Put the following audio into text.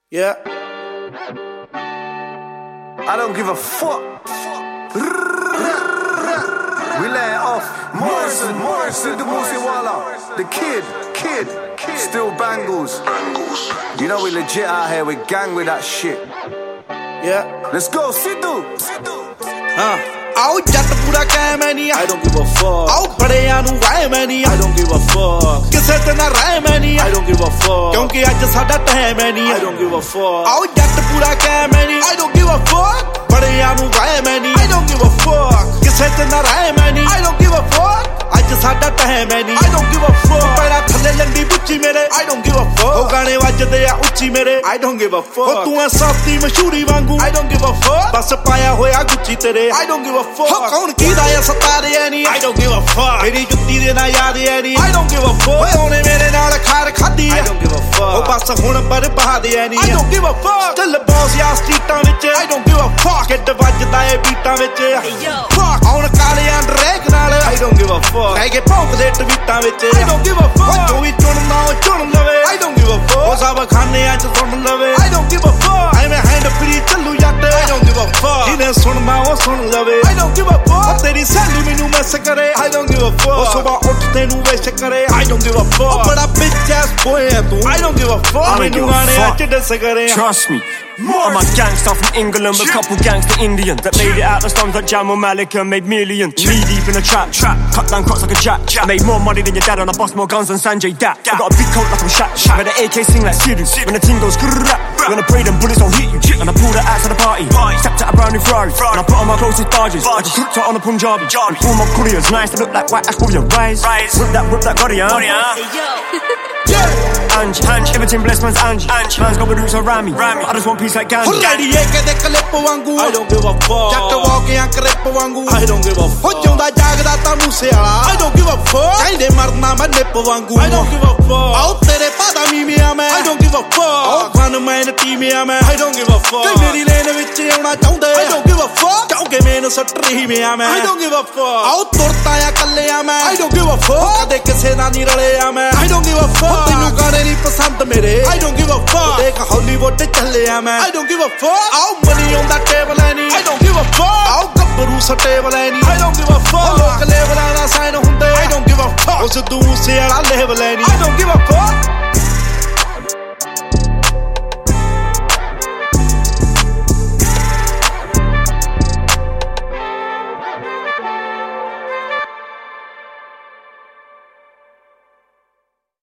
Yeah. I don't give a fuck. We lay it off. Morrison, the Musiwala, the kid, still bangles. You know we legit out here, we gang with that shit. Yeah, let's go, Sidhu. Aao jatt pura kaim hai nahi, I don't give a fuck. Aao badeyan nu waim hai nahi, I don't give a fuck. Kise te na raim hai nahi, I don't give a fuck. kyunki aj sada time hai nahi, I don't give a fuck. Aao jatt pura kaim hai nahi, I don't give a fuck. badeyan nu waim hai nahi, I don't give a fuck. Kise te na raim hai nahi, I don't give a fuck. aj sada time hai nahi, I don't give a fuck. pera thalle landi bucci mere, I don't give a fuck. ho gaane vajde a uchchi mere, I don't give a fuck. ho tu hai safti mashhuri wangu, I don't give a fuck. bas paya hoya gucci tere, I don't give a fuck. ho kaun kida ya satare hai nahi, I don't give a fuck. meri jutti de na yaad hai nahi, I don't give a fuck. ਓਏ ਉਹਨੇ ਮੇਰੇ ਨਾਲ ਖਾਰ ਖਾਦੀ I ਐ don't give a fuck. ਉਹ ਬਸ ਹੁਣ ਬਰਬਾਦ ਐ ਨਹੀਂ I don't give a fuck. ਚੱਲ ਬੌਸ ਯਾ ਸਟਰੀਟਾਂ ਵਿੱਚ I don't give a fuck. Kid ਵੱਜਦਾ ਏ ਬੀਟਾਂ ਵਿੱਚ Fuck. ਹੁਣ ਕਾਲਿਆਂ ਡਰੇਕ ਨਾਲ I don't give a fuck. ਲੈ ਕੇ ਭੌਂਕਦੇ ਟਵੀਟਾਂ ਵਿੱਚ I don't give a fuck. ਜੋ ਵੀ ਚੁਣਨਾ ਉਹ ਚੁਣ ਲਵੇ I don't give a ਉਹ fuck. ਸਭ ਖਾਨਿਆਂ ਚ ਸੁਣ ਲਵੇ I don't give a fuck. ਐਵੇਂ ਹੈਂਡ ਫਰੀ ਚੱਲੂ ਜੱਟ I don't give a fuck. ਜਿਹਨੇ ਸੁਣਨਾ ਉਹ ਸੁਣ ਲਵੇ I don't give a ਉਹ fuck. ਤੇਰੀ ਸਹੇਲੀ ਮੈਨੂੰ ਮੈਸ ਕਰੇ I don't give a ਉਹ fuck. ਸਵੇਰ ਉੱਠਦੇ ਨੂੰ ਵਿਸ਼ ਕਰੇ I don't give a ਉਹ fuck. ਬੜਾ bitch ass boy ਐ ਤੂੰ I don't give a fuck. I don't ਮੈਨੂੰ give a ਗਾਣੇ fuck. ਚ ਡਿਸ ਕਰੇ Trust me. I'm a gangster from England with a couple gangster Indians that made it out the slums like Jamal Malik and made millions. Knee deep in the trap, cut down crops like a jack. I made more money than your dad and I bust more guns than Sanjay Dat. I got a big coat like I'm Shaq. When the AK sing like Sidhu, when the ting goes grrrrap, when I pray them bullets don't hit you, and I pull the axe at the party, stepped out a brand new Ferrari, and I put on my closest barges, like a crooked on a Punjabi, and all my couriers nice to look like white Ash William. Rise, whip that Gotti, Angie, everything blessed man's Angie. Man's got the roots around me. I just want peace like Gandhi. ਹੁਰੜੀ ਏ ਕਦੇ clip ਵਾਂਗੂ I don't give a fuck. ਜੱਟ ਵਾਕਿਆਂ clip ਵਾਂਗੂ I don't give a ਹੋ fuck. ਜਿਉਂਦਾ ਜਾਗਦਾ ਤਾਂ ਮੂਸੇ ਵਾਲਾ I don't give a fuck. ਚਾਹੀਦੇ ਮਰਨਾ ਮੈਂ ਨਿੱਪ ਵਾਂਗੂ I don't give a fuck. ਆਓ ਤੇਰੇ ਪਾਦਾ ਮੀਮਿਆ ਮੈਂ I don't give a ਆਓ fuck. ਫਨ ਮੈਨ ਟੀਮਿਆ ਮੈਂ I don't give a ਕਈ fuck. ਮੇਰੀ ਲੇਨ ਵਿੱਚ ਆਉਣਾ ਚਾਹੁੰਦੇ I don't give a fuck. ਕਿਉਂਕਿ ਮੈਨੂੰ ਸੱਟ ਰਹੀ ਮਿਆ ਮੈਂ I don't give a fuck. ਆਓ ਤੁਰਤਾ ਆ ਕੱਲਿਆ ਮੈਂ I don't give a fuck. ਕਦੇ ਕਿਸੇ ਨਾਲ ਨਹੀਂ ਰਲਿਆ ਮੈਂ I don't give a ਤੈਨੂੰ fuck. ਗਾਣੇ ਨਹੀਂ ਪਸੰਦ ਮੇਰੇ I don't give a fuck. ਦੇਖ ਹਾਲੀਵੁੱਡ ਚੱਲਿਆ ਮੈਂ I don't give a fuck. ਆਓ ਮਨੀ ਆਉਂਦਾ ਟੇਬਲ ਐ ਨਹੀਂ I don't give a fuck. ਆਓ ਗੱਭਰੂ ਸਟੇਬਲ ਐ ਨਹੀਂ I don't give a ਲੋਕ fuck. ਲੇਬਲਾਂ ਦਾ ਸਾਈਨ ਹੁੰਦੇ I don't give a fuck. ਉਸ ਦੂਸੇ ਵਾਲਾ ਲੇਬਲ ਐ ਨਹੀਂ I don't give a fuck.